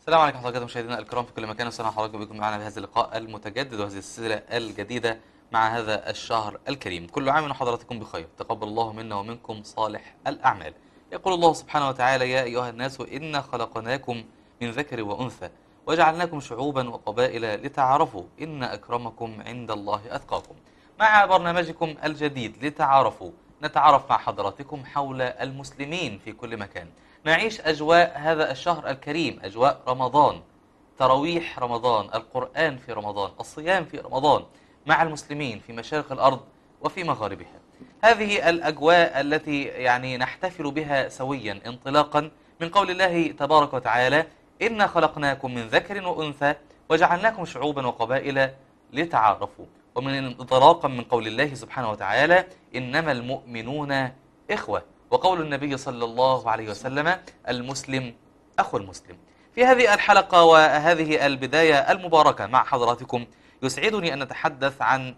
السلام عليكم ورحمة الله مشاهدينا الكرام في كل مكان، وسهلا حضراتكم بكم معنا بهذا اللقاء المتجدد وهذه السلسلة الجديدة مع هذا الشهر الكريم. كل عام وحضراتكم بخير، تقبل الله منا ومنكم صالح الأعمال. يقول الله سبحانه وتعالى: يا أيها الناس إنا خلقناكم من ذكر وأنثى وجعلناكم شعوبا وقبائل لتعارفوا إن أكرمكم عند الله أتقاكم. مع برنامجكم الجديد لتعارفوا نتعرف مع حضراتكم حول المسلمين في كل مكان، نعيش أجواء هذا الشهر الكريم، أجواء رمضان، تراويح رمضان، القرآن في رمضان، الصيام في رمضان مع المسلمين في مشارق الأرض وفي مغاربها. هذه الأجواء التي نحتفل بها سويا انطلاقا من قول الله تبارك وتعالى: إنا خلقناكم من ذكر وأنثى وجعلناكم شعوبا وقبائل لتعارفوا، ومن انطلاقا من قول الله سبحانه وتعالى: إنما المؤمنون إخوة، وقول النبي صلى الله عليه وسلم: المسلم أخو المسلم. في هذه الحلقة وهذه البداية المباركة مع حضراتكم يسعدني أن نتحدث عن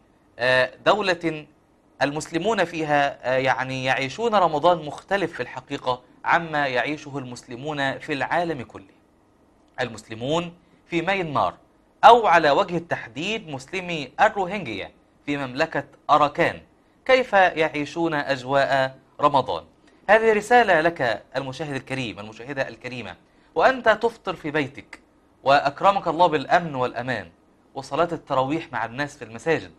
دولة المسلمون فيها يعيشون رمضان مختلف في الحقيقة عما يعيشه المسلمون في العالم كله. المسلمون في ميانمار، أو على وجه التحديد مسلمي الروهينجيا في مملكة أراكان، كيف يعيشون أجواء رمضان؟ هذه رسالة لك المشاهد الكريم، المشاهدة الكريمة، وأنت تفطر في بيتك وأكرمك الله بالأمن والأمان وصلاة التراويح مع الناس في المساجد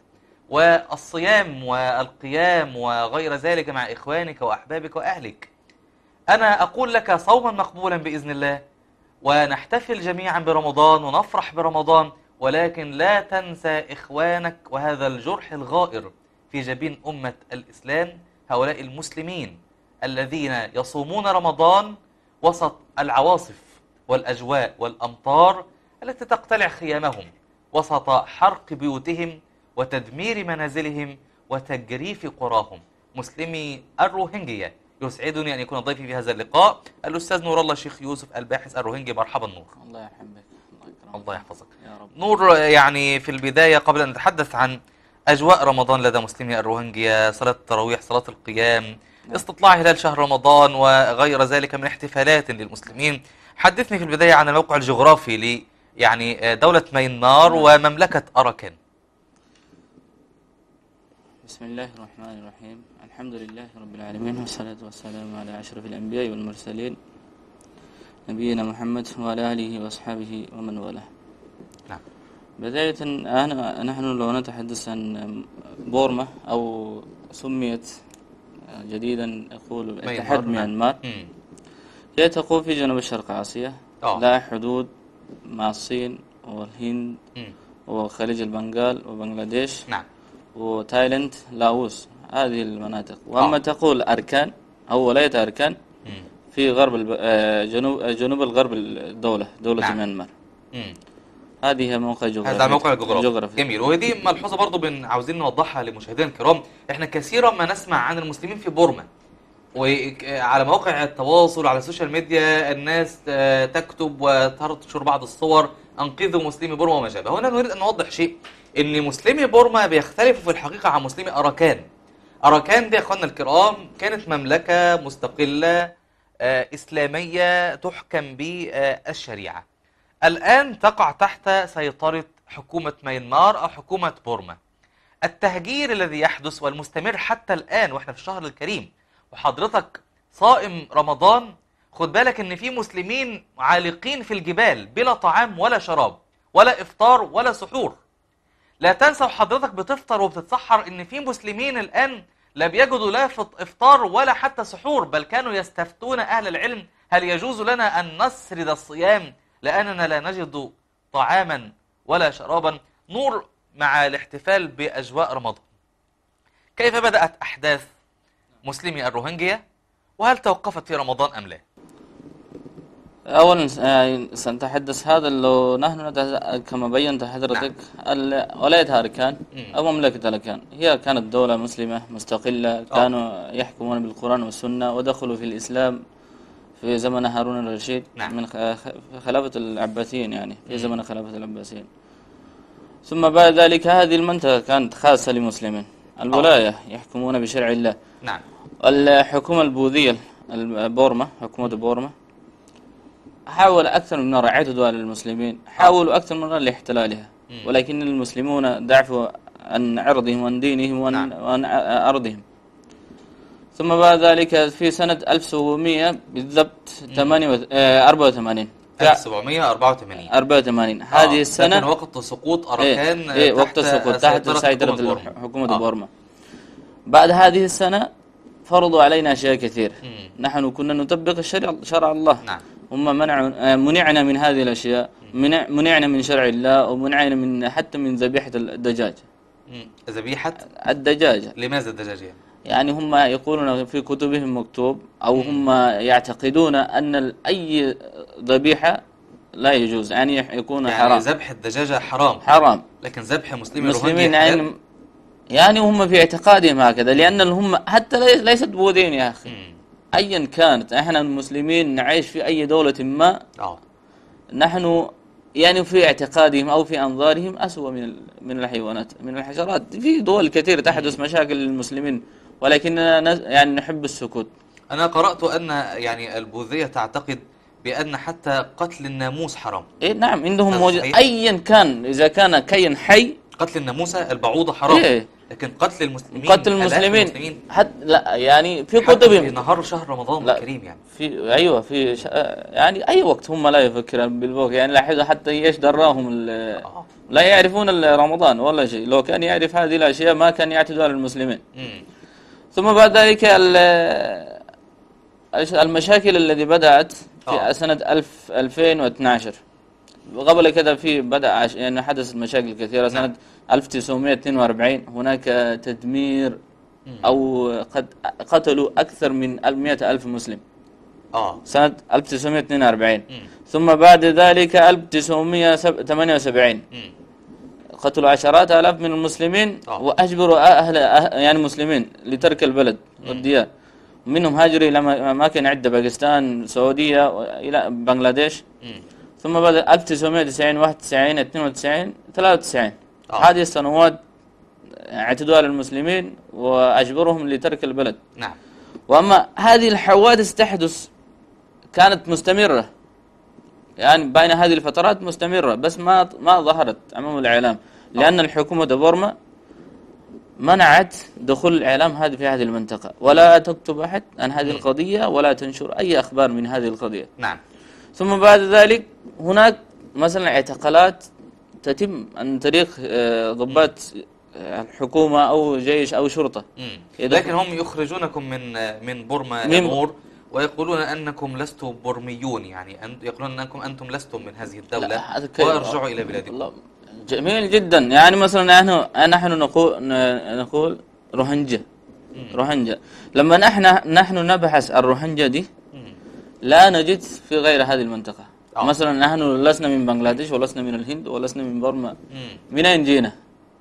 والصيام والقيام وغير ذلك مع إخوانك وأحبابك وأهلك. أنا أقول لك صوما مقبولا بإذن الله، ونحتفل جميعا برمضان ونفرح برمضان، ولكن لا تنسى إخوانك وهذا الجرح الغائر في جبين أمة الإسلام، هؤلاء المسلمين الذين يصومون رمضان وسط العواصف والأجواء والأمطار التي تقتلع خيامهم، وسط حرق بيوتهم وتدمير منازلهم وتجريف قراهم. مسلمي الروهينجيا، يسعدني أن يكون ضيفي في هذا اللقاء الأستاذ نور الله الشيخ يوسف الباحث الروهينجي. مرحبا نور. الله يحبك، الله يكرمك، الله يحفظك يا رب. نور، في البداية قبل أن نتحدث عن أجواء رمضان لدى مسلمي الروهينجيا، صلاة التراويح، صلاة القيام، استطلاع هلال شهر رمضان وغير ذلك من احتفالات للمسلمين، حدثني في البداية عن الموقع الجغرافي دولة ميانمار ومملكة أراكان. بسم الله الرحمن الرحيم، الحمد لله رب العالمين، والصلاة والسلام على أشرف الأنبياء والمرسلين نبينا محمد وعلى آله وأصحابه ومن والاه. نعم. بداية نحن لو نتحدث عن بورما، أو سميت جديدا يقول اتحاد ميانمار، هي تقوم في جنوب الشرق آسيا، لها حدود مع الصين والهند وخليج البنغال وبنغلاديش. نعم. وتايلاند، لاوس، هذه المناطق. وأما تقول أركان أو ولاية أركان في غرب جنوب الغرب دولة نعم. ميانمار. هذه هي موقع جغرافي. هذا موقع جغرافي جميل، وهذه ملحوظة برضو عاوزين نوضحها لمشاهدينا الكرام. احنا كثيرا ما نسمع عن المسلمين في بورما، وعلى مواقع التواصل على السوشيال ميديا الناس تكتب وتنشر بعض الصور: انقذوا مسلمي بورما وما شابه. هنا نريد ان نوضح شيء، ان مسلمي بورما بيختلفوا في الحقيقة عن مسلمي أراكان. أراكان دي يا اخواننا الكرام كانت مملكة مستقلة إسلامية تحكم بالشريعة، الآن تقع تحت سيطرة حكومة ميانمار أو حكومة بورما. التهجير الذي يحدث والمستمر حتى الآن وإحنا في الشهر الكريم وحضرتك صائم رمضان، خد بالك إن في مسلمين عالقين في الجبال بلا طعام ولا شراب ولا إفطار ولا سحور. لا تنسى وحضرتك بتفطر وبتتسحر إن في مسلمين الآن لا بيجدوا لا إفطار ولا حتى سحور، بل كانوا يستفتون أهل العلم: هل يجوز لنا أن نسرد الصيام لأننا لا نجد طعاما ولا شرابا؟ نور، مع الاحتفال بأجواء رمضان، كيف بدأت أحداث مسلمي الروهينجيا، وهل توقفت في رمضان أم لا؟ أولا سنتحدث هذا لو نحن كما بينت حضرتك. ولاية أركان أو مملكة أركان هي كانت دولة مسلمة مستقلة، كانوا يحكمون بالقرآن والسنة، ودخلوا في الإسلام في زمن هارون الرشيد. من خلافة العباسيين، في زمن خلافة العباسيين. ثم بعد ذلك هذه المنطقة كانت خاصة للمسلمين، الولاية يحكمون بشرع الله. نعم. الحكومة البوذية بورما، حكومة بورما حاول أكثر من مرة عددوا على المسلمين، حاولوا أكثر من مرة لاحتلالها، ولكن المسلمون ضعفوا عن عرضهم وعن دينهم وعن أرضهم. ثم بعد ذلك في سنة 1700 بالضبط 84 1784 هذه السنة كان وقت سقوط أركان وقت سقوط تحت سيطرة حكومة آه. بورما. بعد هذه السنة فرضوا علينا أشياء كثير. نحن كنا نطبق شرع الله. نعم. هم منعنا من هذه الأشياء، منعنا من شرع الله، ومنعنا من حتى من ذبيحة الدجاج. ذبيحة الدجاج. لماذا الدجاج يعني هم يقولون في كتبهم مكتوب، أو هم يعتقدون أن أي ذبيحة لا يجوز، يعني يكون حرام. يعني ذبح الدجاجة حرام، لكن ذبح مسلمين يعني هم في اعتقادهم هكذا، لأن هم حتى ليست بوذين يا أخي. أيا كانت، احنا المسلمين نعيش في أي دولة ما، نحن يعني في اعتقادهم أو في أنظارهم أسوأ من الحيوانات، من الحشرات. في دول كثيرة تحدث مشاكل للمسلمين، ولكننا يعني نحب السكوت. أنا قرأت أن يعني البوذية تعتقد بأن حتى قتل الناموس حرام. إيه نعم، عندهم موجود أيا كان، إذا كان كائن حي. قتل الناموسة البعوضة حرام. إيه؟ لكن قتل المسلمين حتى لا، يعني في كتبهم في نهار شهر رمضان الكريم، يعني في أيوة في يعني أي وقت هم لا يفكرون بالبوك، يعني لاحظوا حتى إيش دراهم لا يعرفون رمضان ولا شيء. لو كان يعرف هذه الأشياء ما كان يعتدوا على المسلمين. ثم بعد ذلك المشاكل التي بدأت في سنة 2012. قبل كذا بدأ يعني حدثت مشاكل كثيرة. سنة 1942 هناك تدمير، أو قد قتلوا أكثر من 100,000 مسلم. سنة 1942. ثم بعد ذلك 1978 قتلوا عشرات آلاف من المسلمين، وأجبروا أهل يعني المسلمين لترك البلد والديار. منهم هاجروا إلى أماكن عدة، باكستان، السعودية، إلى بنغلاديش. ثم بعد 1990 91 92 93 هذه السنوات اعتدوا على المسلمين وأجبرهم لترك البلد. نعم. وأما هذه الحوادث تحدث كانت مستمرة، يعني بين هذه الفترات مستمرة، بس ما ظهرت أمام الإعلام، لأن الحكومة بورما منعت دخول الإعلام هذه في هذه المنطقة، ولا تكتب أحد عن هذه القضية، ولا تنشر أي أخبار من هذه القضية. نعم. ثم بعد ذلك هناك مثلا اعتقالات تتم عن طريق ضباط الحكومة أو جيش أو شرطة. لكن هم يخرجونكم من بورما نور، ويقولون أنكم لستم بورميون، يعني يقولون أنكم أنتم لستم من هذه الدولة وارجعوا إلى بلادكم. جميل جدا. يعني مثلا نحن نقول روهنجا. لما نحن نبحث الروهنجا دي لا نجد في غير هذه المنطقة. مثلا نحن لسنا من بنغلاديش، ولسنا من الهند، ولسنا من بورما. من أين جينا؟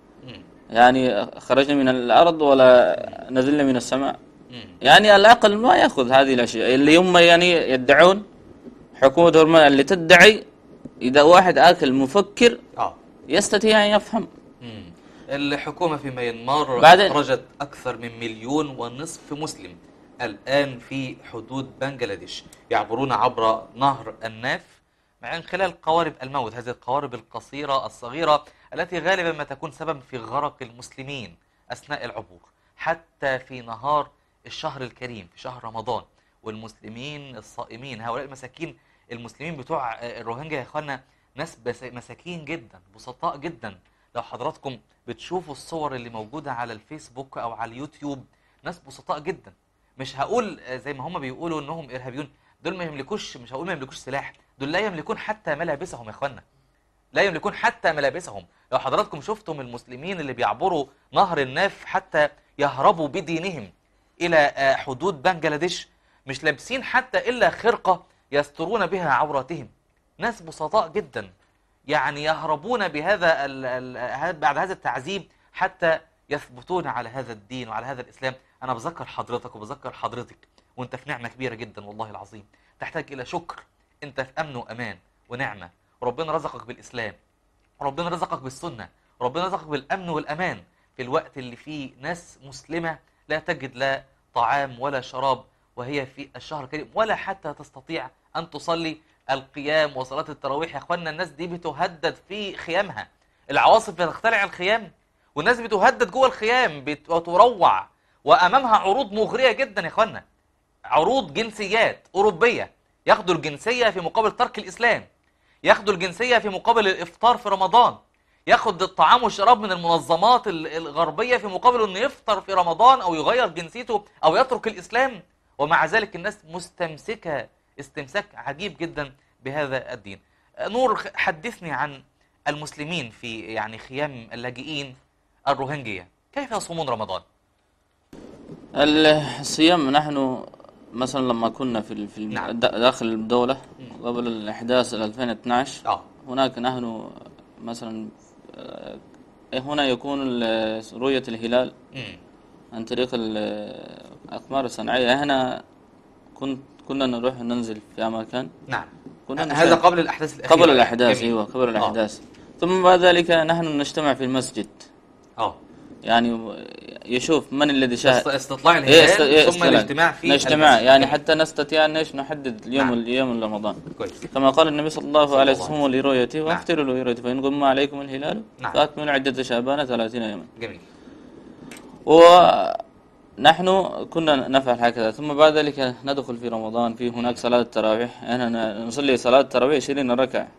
يعني خرجنا من الأرض ولا نزلنا من السماء؟ يعني العقل ما يأخذ هذه الأشياء اللي هم يعني يدعون. حكومة بورما اللي تدعي إذا واحد آكل مفكر يستطيع أن يفهم. الحكومة في ميانمار أخرجت أكثر من 1.5 مليون مسلم الآن في حدود بنغلاديش، يعبرون عبر نهر الناف من خلال قوارب الموت، هذه القوارب القصيرة الصغيرة التي غالبا ما تكون سبب في غرق المسلمين أثناء العبور، حتى في نهار الشهر الكريم في شهر رمضان. والمسلمين الصائمين، هؤلاء المساكين المسلمين بتوع الروهينجا يا اخوانا، ناس مساكين جدا، بسطاء جدا. لو حضراتكم بتشوفوا الصور اللي موجودة على الفيسبوك أو على اليوتيوب، ناس بسطاء جدا. مش هقول زي ما هم بيقولوا انهم ارهابيون، دول ما يملكوش، مش هقول ما يملكوش سلاح، دول لا يملكون حتى ملابسهم يا اخوانا، لا يملكون حتى ملابسهم. لو حضراتكم شفتم المسلمين اللي بيعبروا نهر الناف حتى يهربوا بدينهم الى حدود بنغلاديش، مش لابسين حتى الا خرقة يسترون بها عوراتهم. ناس بسطاء جدا، يعني يهربون بهذا بعد هذا التعذيب حتى يثبتون على هذا الدين وعلى هذا الإسلام. أنا بذكر حضرتك وبذكر حضرتك وأنت في نعمة كبيرة جدا والله العظيم، تحتاج إلى شكر. أنت في أمن وأمان ونعمة، وربنا رزقك بالإسلام، وربنا رزقك بالسنة، وربنا رزقك بالأمن والأمان في الوقت اللي فيه ناس مسلمة لا تجد لا طعام ولا شراب، وهي في الشهر الكريم، ولا حتى تستطيع أن تصلي القيام وصلاة التراويح يا اخوانا، الناس دي بتهدد في خيامها، العواصف بتخترع الخيام والناس بتهدد جوه الخيام بتروع، وامامها عروض مغرية جدا يا اخوانا، عروض جنسيات أوروبية، ياخدوا الجنسية في مقابل ترك الإسلام، ياخدوا الجنسية في مقابل الإفطار في رمضان، ياخد الطعام والشراب من المنظمات الغربية في مقابل أنه يفطر في رمضان أو يغير جنسيته أو يترك الإسلام، ومع ذلك الناس مستمسكة استمساك عجيب جدا بهذا الدين. نور، حدثني عن المسلمين في يعني خيام اللاجئين الروهينجيا، كيف يصومون رمضان؟ الصيام نحن مثلا لما كنا في نعم. داخل الدولة قبل الأحداث 2012 هناك نحن مثلا هنا يكون رؤية الهلال عن طريق الأقمار الصناعية. هنا كنا نروح ننزل في أماكن. نعم. كنا هذا قبل الأحداث الأخيرة. قبل الأحداث أيوة قبل الأحداث. ثم بعد ذلك نحن نجتمع في المسجد. يعني يشوف من الذي شاهد استطلاع الهلال ثم الاجتماع في نجتمع يعني حتى نستطيع أن نحدد اليوم. نعم. اليوم رمضان. كويس. كما قال النبي صلى الله عليه وسلم لرؤيته وافتروا لرؤيته فإن غم عليكم الهلال فأكملوا عدة شعبان 30 يوما. جميل. ونحن كنا نفعل هكذا. ثم بعد ذلك ندخل في رمضان، في هناك صلاة التراويح، أنا نصلي صلاة التراويح 20 ركعة.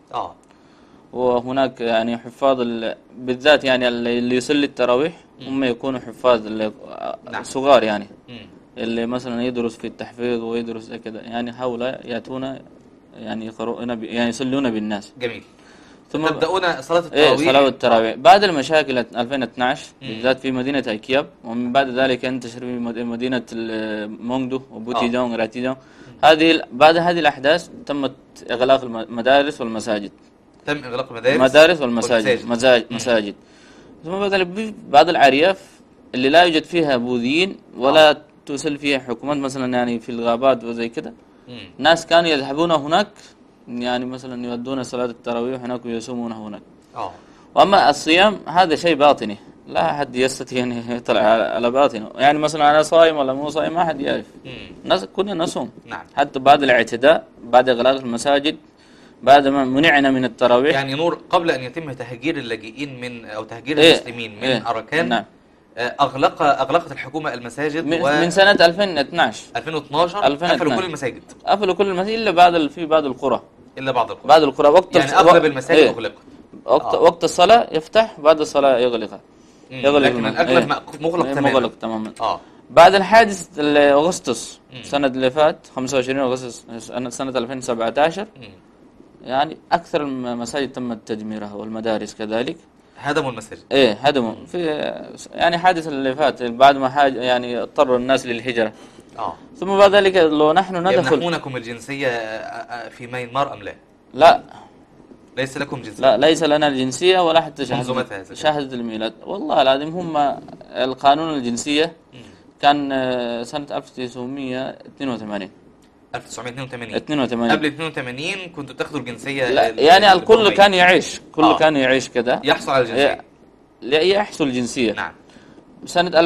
وهناك يعني حفاظ بالذات يعني اللي يصلي التراويح هم يكونوا حفاظ صغار يعني اللي مثلا يدرس في التحفيظ ويدرس كذا، يعني هؤلاء يأتون يعني يقرؤون يعني يصلون بالناس. جميل. ثم تبدأون صلاة التراويح. صلاة التراويح بعد المشاكل 2012 بالذات في مدينة أيكياب، ومن بعد ذلك انتشر في مدينة مونغدو وبوتيدون وراتيدون. بعد هذه الأحداث تمت إغلاق المدارس والمساجد. تم إغلاق المدارس مساجد. ثم بعض الأرياف اللي لا يوجد فيها بوذيين ولا توصل فيها حكومات مثلا يعني في الغابات وزي كده، ناس كانوا يذهبون هناك يعني مثلا يودون صلاة التراويح هناك ويصومون هناك. وأما الصيام هذا شيء باطني، لا أحد يستطيع أن يطلع على باطنه، يعني مثلا أنا صائم ولا مو صائم ما أحد يعرف. كنا نصوم. نعم. حتى بعد الاعتداء بعد إغلاق المساجد بعد ما منعنا من التراويح. يعني نور، قبل أن يتم تهجير اللاجئين من أو تهجير المسلمين من أراكان. نعم. أغلقت الحكومة المساجد من سنة 2012 قفلوا كل المساجد. قفلوا كل المساجد إلا في بعض القرى. بعض القرى وقت يعني أغلب المساجد أغلقت. وقت الصلاة يفتح، بعد الصلاة يغلق. لكن الأغلب مغلق تماما. بعد الحادث أغسطس سنة اللي فات 25 أغسطس سنة 2017 يعني أكثر المساجد تم تدميرها والمدارس كذلك. هدموا المساجد. هدموا في يعني حادث اللي فات بعد ما يعني اضطر الناس للهجرة. ثم بعد ذلك لو نحن ندخل. يمنحونكم الجنسية في ميانمار أم لا؟ لا. ليس لكم جنسية. لا ليس لنا الجنسية ولا حتى شهادة الميلاد. والله العظيم هم القانون الجنسية كان سنة 1982. 1982 قبل 82 كنتوا تاخذوا الجنسية. لا يعني الكل كان يعيش كان يعيش كذا يحصل على الجنسية. يحصل الجنسية. نعم. سنة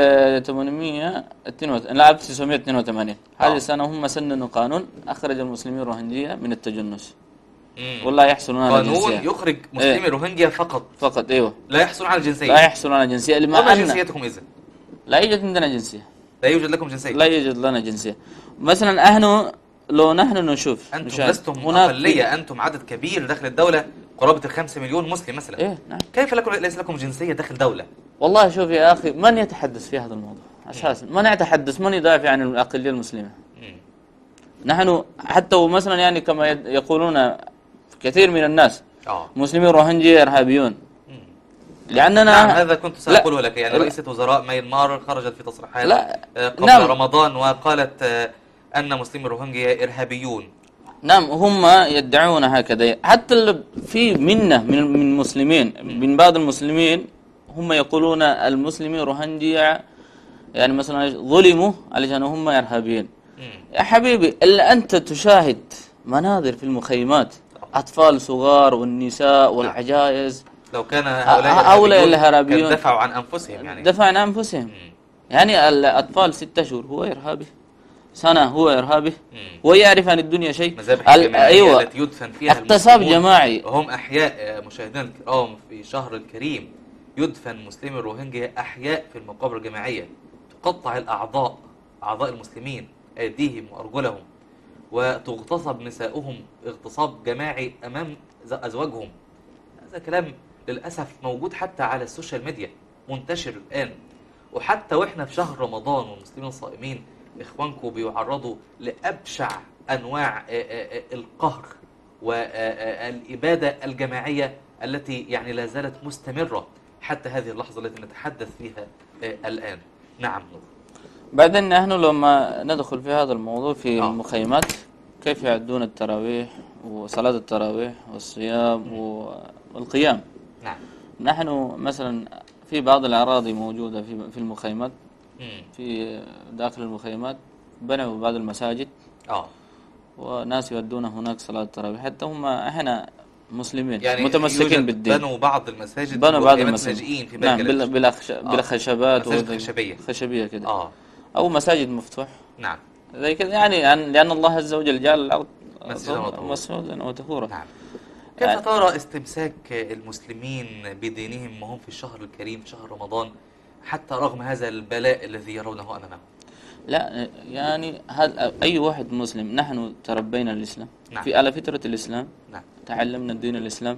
1982 هذه السنة هم سننوا قانون أخرج المسلمين الروهينجيا من التجنس. والله يحصلون على الجنسية. قانون يخرج مسلمي روهينجيا فقط. ايوه. لا يحصلون على الجنسية. لا يحصلون على الجنسية. ما جنسيتكم إذن؟ لا يوجد عندنا جنسية. لا يوجد لكم جنسية. لا يوجد لنا جنسية. مثلا لو نحن نشوف أنتم لستم أقلية، أنتم عدد كبير داخل الدولة قرابة 5 مليون مسلم مثلا. نعم. كيف ليس لكم جنسية داخل دولة؟ والله شوف يا أخي، من يتحدث في هذا الموضوع أساسا؟ من يتحدث، من يدافع عن الأقلية المسلمة؟ نحن حتى مثلا يعني كما يقولون كثير من الناس مسلمين روهينجيا إرهابيون. لأننا نعم، هذا كنت سأقوله لك. يعني رئيسة وزراء ميانمار خرجت في تصريحات قبل رمضان وقالت أن مسلمي روهينجيا إرهابيون. نعم، هم يدعون هكذا. حتى في من مسلمين، من بعض المسلمين هم يقولون المسلمين روهينجيا يعني مثلا ظلموا علشان هم إرهابيين. يا حبيبي، إلا أنت تشاهد مناظر في المخيمات، أطفال صغار والنساء والعجائز. لو كان هؤلاء الإرهابيون كان دفعوا عن أنفسهم. يعني دفعوا عن أنفسهم. يعني الأطفال 6 شهور هو إرهابي. سنة هو إرهابي ويعرف عن الدنيا شيء. مذابح الجماعية أيوة، التي يدفن فيها اغتصاب المسلمون جماعي. وهم أحياء. مشاهدينا الكرام، في شهر الكريم يدفن مسلمي الروهينجيا أحياء في المقابر الجماعية، تقطع الأعضاء، أعضاء المسلمين، أيديهم وأرجلهم، وتغتصب نساؤهم اغتصاب جماعي أمام أزواجهم. هذا كلام للأسف موجود حتى على السوشيال ميديا، منتشر الآن. وحتى وإحنا في شهر رمضان والمسلمين صائمين، إخوانكم بيعرضوا لأبشع أنواع القهر والإبادة الجماعية التي يعني لا زالت مستمرة حتى هذه اللحظة التي نتحدث فيها الآن. نعم نور. بعدين نحن لما ندخل في هذا الموضوع في المخيمات، كيف يعدون التراويح وصلاة التراويح والصيام والقيام. نعم. نحن مثلا في بعض الأراضي موجودة في المخيمات، في داخل المخيمات بنوا بعض المساجد وناس يودون هناك صلاة التراويح، حتى هم احنا مسلمين يعني متمسكين بالدين. بنوا بعض المساجد، بنوا بعض المساجد لاجئين في نعم بالخشبات خشبية كده أو مساجد مفتوح. نعم زي كده يعني لأن الله عز وجل جعل الأرض مسجدا وطهورا. نعم. كيف ترى استمساك المسلمين بدينهم وهم في الشهر الكريم، في شهر رمضان، حتى رغم هذا البلاء الذي يرونه أمامهم؟ لا يعني هذا أي واحد مسلم، نحن تربينا الإسلام. نعم. على فطرة الإسلام. نعم. تعلمنا الدين الإسلام.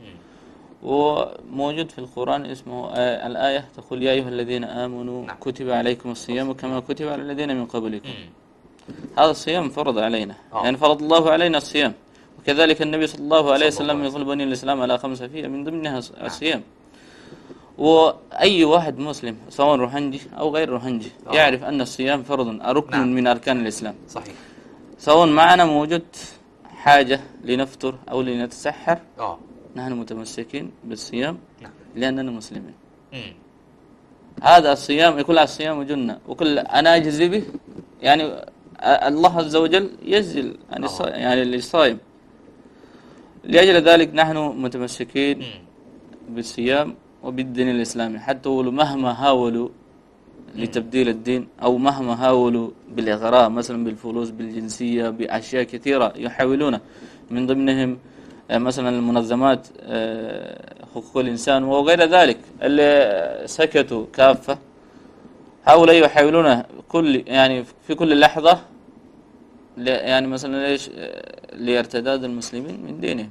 وموجود في القرآن اسمه الآية تقول يا أيها الذين آمنوا نعم. كتب عليكم الصيام كما كتب على الذين من قبلكم. هذا الصيام فرض علينا. يعني فرض الله علينا الصيام، وكذلك النبي صلى الله عليه وسلم يقول بني الإسلام على 5 فيه من ضمنها الصيام. وأي واحد مسلم سواء روحنجي أو غير روحنجي يعرف أن الصيام فرض ركن من أركان الإسلام. صحيح. سواء معنا موجود حاجة لنفطر أو لنتسحر، نحن متمسكين بالصيام. نعم. لأننا مسلمين. هذا الصيام يقول الصيام جنة، وكل أنا أجزي به، يعني الله عز وجل يجزي يعني للصائم. لأجل ذلك نحن متمسكين بالصيام وبالدين الإسلامي، حتى مهما حاولوا لتبديل الدين أو مهما حاولوا بالإغراء مثلا بالفلوس بالجنسية بأشياء كثيرة يحاولون، من ضمنهم مثلا المنظمات حقوق الإنسان وغير ذلك اللي سكتوا كافة، هؤلاء يحاولون يعني في كل لحظة يعني مثلا ليش لارتداد المسلمين من دينهم.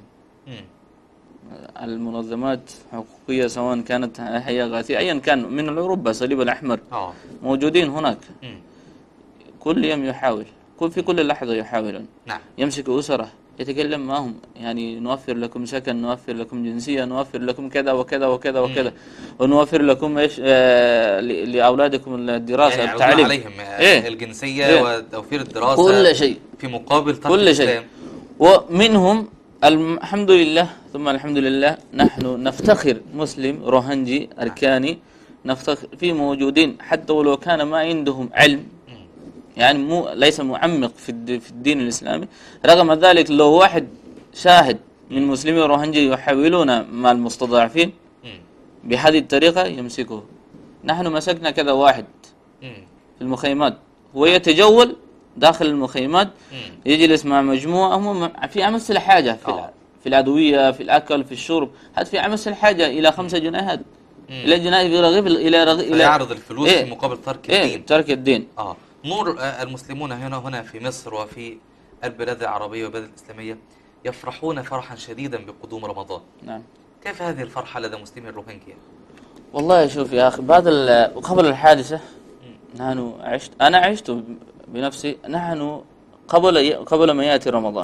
المنظمات حقوقية سواء كانت هي غاثية أيا كان من أوروبا، صليب الأحمر موجودين هناك. كل يوم يحاول، في كل لحظة يحاولون. نعم. يمسك أسرة يتكلم معهم، يعني نوفر لكم سكن، نوفر لكم جنسية، نوفر لكم كذا وكذا وكذا وكذا، ونوفر لكم ايش لأولادكم الدراسة يعني التعليم عليهم الجنسية وتوفير الدراسة، كل شيء في مقابل ترك كل شيء. ومنهم الحمد لله ثم الحمد لله نحن نفتخر مسلم روهنجي أركاني، نفتخر في موجودين حتى ولو كان ما عندهم علم، يعني ليس معمق في الدين الإسلامي، رغم ذلك لو واحد شاهد من مسلمي روهنجي يحاولون مع المستضعفين بهذه الطريقة يمسكه. نحن مسكنا كذا واحد في المخيمات، هو يتجول داخل المخيمات، يجلس مع مجموعة هم في أمس الحاجة في الأدوية، في الأكل، في الشرب، هذا في أمس الحاجة إلى 5 جنيهات، إلى جنيه برغيف إلى يعرض الفلوس في مقابل ترك الدين. ترك الدين. نور. المسلمون هنا في مصر وفي البلاد العربية والبلاد الإسلامية يفرحون فرحا شديدا بقدوم رمضان. نعم. كيف هذه الفرحة لدى مسلمي الروهينجيا؟ والله شوف يا أخي، قبل الحادثة أنا عشت بنفسي. نحن قبل ما يأتي رمضان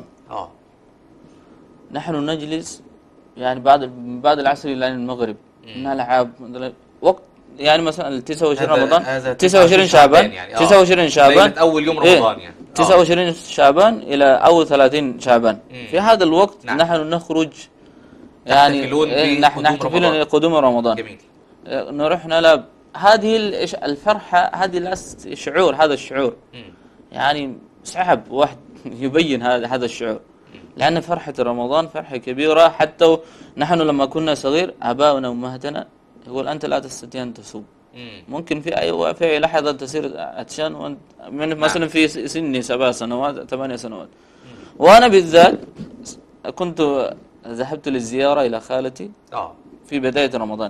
نحن نجلس يعني بعد العصر إلى المغرب نلعب وقت، يعني مثلا 29 رمضان 29 شعبان يعني 29 شعبان أول يوم رمضان يعني 29 شعبان إلى أول 30 شعبان. في هذا الوقت نحن نخرج يعني نحتفل بقدوم رمضان. جميل. نروح نلعب. هذه الفرحة، هذه الشعور، هذا الشعور يعني صعب واحد يبين هذا الشعور، لأن فرحة رمضان فرحة كبيرة. حتى نحن لما كنا صغير آباؤنا وأمهاتنا يقول أنت لا تستطيع أن تصوم، ممكن في لحظة تصير عطشان وأنت مثلا في سني 7 سنوات 8 سنوات. وأنا بالذات كنت ذهبت للزيارة إلى خالتي في بداية رمضان.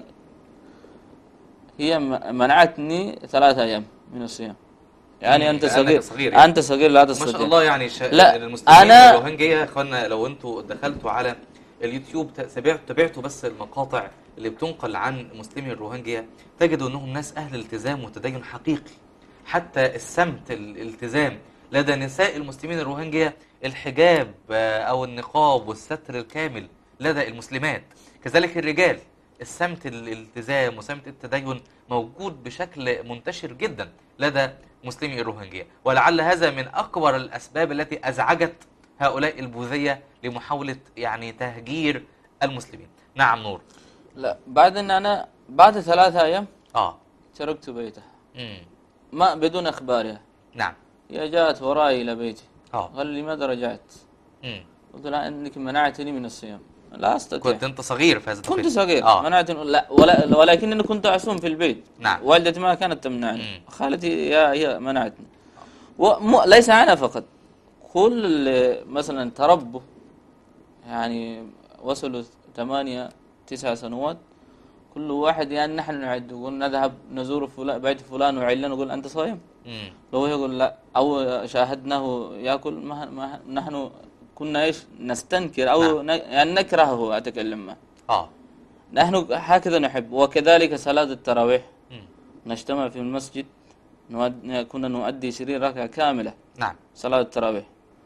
هي منعتني 3 أيام من الصيام. يعني أنت صغير يعني. أنت صغير لا تستطيع. ما شاء الله. يعني لا المسلمين الروهينجيا يا اخوانا، لو انتوا دخلتوا على اليوتيوب تابعتوا بس المقاطع اللي بتنقل عن مسلمي الروهينجيا، تجدوا انهم ناس اهل التزام وتدين حقيقي. حتى السمت الالتزام لدى نساء المسلمين الروهينجيا، الحجاب او النقاب والستر الكامل لدى المسلمات. كذلك الرجال، السمت الالتزام وسمت التدين موجود بشكل منتشر جدا لدى مسلمي الروهينجيا. ولعل هذا من أكبر الأسباب التي أزعجت هؤلاء البوذية لمحاولة يعني تهجير المسلمين. نعم نور. لا بعد أن أنا بعد 3 أيام تركت بيتها ما بدون أخبارها. نعم. هي جاءت وراي إلى بيتي. قال لي لماذا رجعت؟ قلت لها أنك منعتني من الصيام. لا أستطيع. كنت أنت صغير في هذا الوقت. كنت صغير. منعتني ولكنني كنت أصوم في البيت. نعم. والدتي ما كانت تمنعني. خالتي هي منعتني. ليس أنا فقط، كل مثلا تربوا يعني وصلوا 8 9 سنوات، كل واحد يعني نحن نعد نقول نذهب نزور فلان بيت فلان وعلان نقول أنت صايم؟ لو يقول لا، أو شاهدناه يأكل ما نحن كنا إيش نستنكر أو يعني نكرهه أتكلم معه. نحن هكذا نحب. وكذلك صلاة التراويح نجتمع في المسجد كنا نؤدي 20 ركعة كاملة. نعم. صلاة التراويح.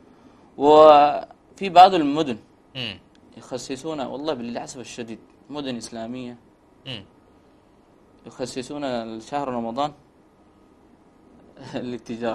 وفي بعض المدن يخصصون، والله بالعصف الشديد، مدن إسلامية يخصصون شهر رمضان للتجارة.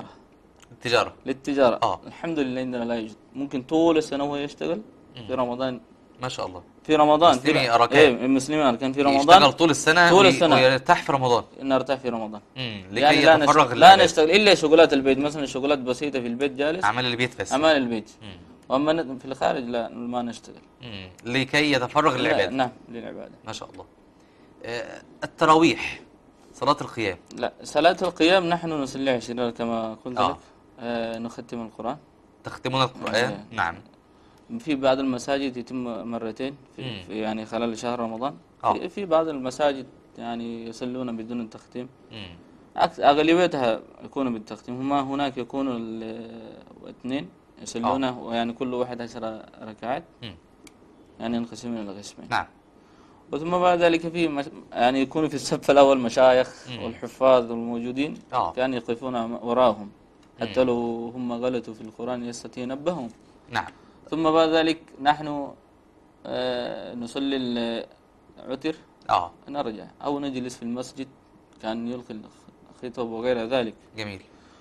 الحمد لله عندنا لا يوجد. ممكن طول السنة هو يشتغل في رمضان. ما شاء الله. في رمضان مسلمي أركان. المسلمين أركان في رمضان يشتغل طول السنة ويرتاح في رمضان. نرتاح في رمضان. لكي يعني يتفرغ لا نشتغل إلا شغلات البيت، مثلا شغلات بسيطة في البيت جالس. أعمال البيت بس. أعمال البيت. وأما في الخارج لا ما نشتغل. لكي يتفرغ للعبادة. نعم للعبادة. ما شاء الله. التراويح، صلاة القيام. لا صلاة القيام نحن نصلي 20 كما قلت لك. نختم القرآن. تختمون القرآن. نعم. في بعض المساجد يتم مرتين في يعني خلال شهر رمضان. في بعض المساجد يعني يصلون بدون التختيم. أغلبيتها يكون بالتختيم. هناك يكونوا 2 يصلونه ويعني كل واحد 10 ركعات. يعني ينقسمون إلى قسمين. نعم. وثم بعد ذلك في يعني يكون في الصف الأول مشايخ والحفاظ الموجودين كان يقفون وراهم حتى لو هم غلطوا في القرآن يستطيع ينبههم. نعم. ثم بعد ذلك نحن نصلي العتر. نرجع أو نجلس في المسجد، كان يلقي الخطب وغير ذلك. جميل.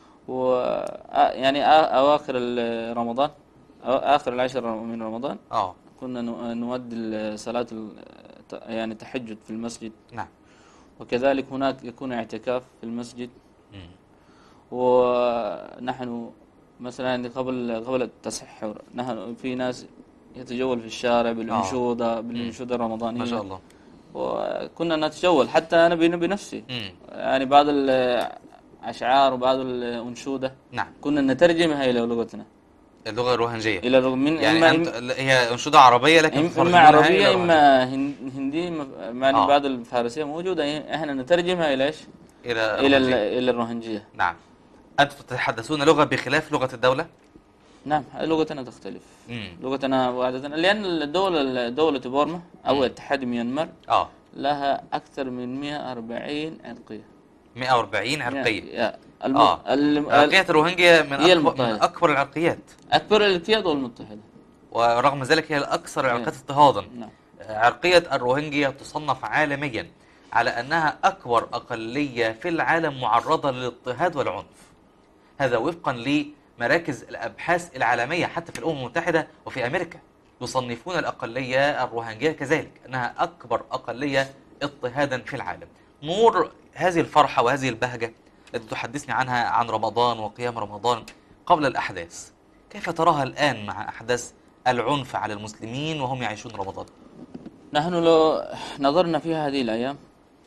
يعني أواخر رمضان أو آخر العشر من رمضان كنا نؤدي صلاة يعني التهجد في المسجد. نعم. وكذلك هناك يكون اعتكاف في المسجد. ونحن مثلا قبل التسحر نحن في ناس يتجول في الشارع بالأنشودة الرمضانية. ما شاء الله. وكنا نتجول حتى أنا بنفسي يعني بعض الأشعار وبعض الأنشودة. نعم. كنا نترجمها إلى لغتنا، اللغة الروهنجية. إلى من يعني هي أنشودة عربية لكن إما عربية إما هندي، يعني بعض الفارسية موجودة، إحنا نترجمها إلى إيش؟ إلى الروهنجية. نعم. أنتم تتحدثون لغة بخلاف لغة الدولة؟ نعم لغتنا تختلف. لغتنا وعادة لأن دولة بورما أو اتحاد ميانمار لها أكثر من 140 عرقية. 140 عرقية. عرقية الروهنجيا من أكبر العرقيات. أكبر العرقيات والمتحدة. ورغم ذلك هي الأكثر العرقيات اضطهادا. نعم. عرقية الروهنجيا تصنف عالميا على أنها أكبر أقلية في العالم معرضة للاضطهاد والعنف. هذا وفقا لمراكز الأبحاث العالمية حتى في الأمم المتحدة وفي أمريكا، يصنفون الأقلية الروهنجية كذلك أنها أكبر أقلية اضطهادا في العالم. نور، هذه الفرحة وهذه البهجة التي تحدثني عنها عن رمضان وقيام رمضان قبل الأحداث، كيف تراها الآن مع أحداث العنف على المسلمين وهم يعيشون رمضان؟ نحن لو نظرنا في هذه الأيام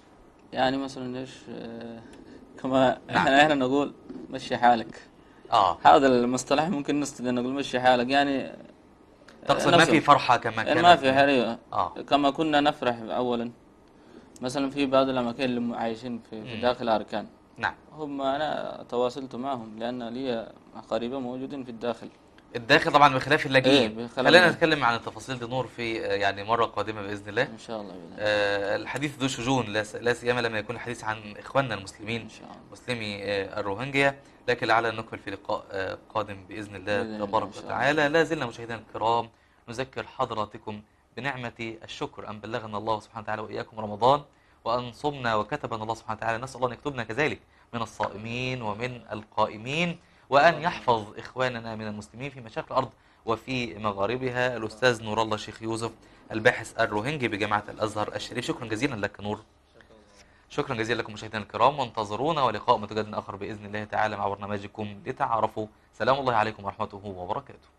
يعني مثلا ايش كما نعم. احنا نقول مشي حالك. اه هذا المصطلح ممكن نستخدم نقول مشي حالك، يعني تقصد ما في نفسه فرحة كما يعني ما كانت في حريقة اه كما كنا نفرح أولا. مثلا في بعض الأماكن اللي عايشين في مم. داخل أركان، نعم. هم أنا تواصلت معهم لأن لي قريبة موجودين في الداخل. الداخل طبعا بخلاف إيه اللاجئين. بخلاف خلينا ذلك. نتكلم عن التفاصيل دي نور في يعني مرة قادمة بإذن الله. إن شاء الله بإذن الله. الحديث ذو شجون، لا سيما لما يكون الحديث عن إخواننا المسلمين إن شاء الله مسلمي الروهينجيا. لكن لعل نكمل في لقاء قادم بإذن الله بإذن الله إن تبارك شاء الله. وتعالى. لا زلنا مشاهدينا الكرام نذكر حضراتكم بنعمة الشكر أن بلغنا الله سبحانه وتعالى وإياكم رمضان، وأن صمنا وكتبنا الله سبحانه وتعالى. نسأل الله أن يكتبنا كذلك من الصائمين ومن القائمين، وأن يحفظ إخواننا من المسلمين في مشارق الأرض وفي مغاربها. الأستاذ نور الله شيخ يوسف الباحث الروهينجي بجامعة الأزهر الشريف، شكرا جزيلا لك نور. شكرا جزيلا لكم مشاهدينا الكرام، وانتظرونا ولقاء متجدد آخر بإذن الله تعالى مع برنامجكم لتعارفوا. سلام الله عليكم ورحمته وبركاته.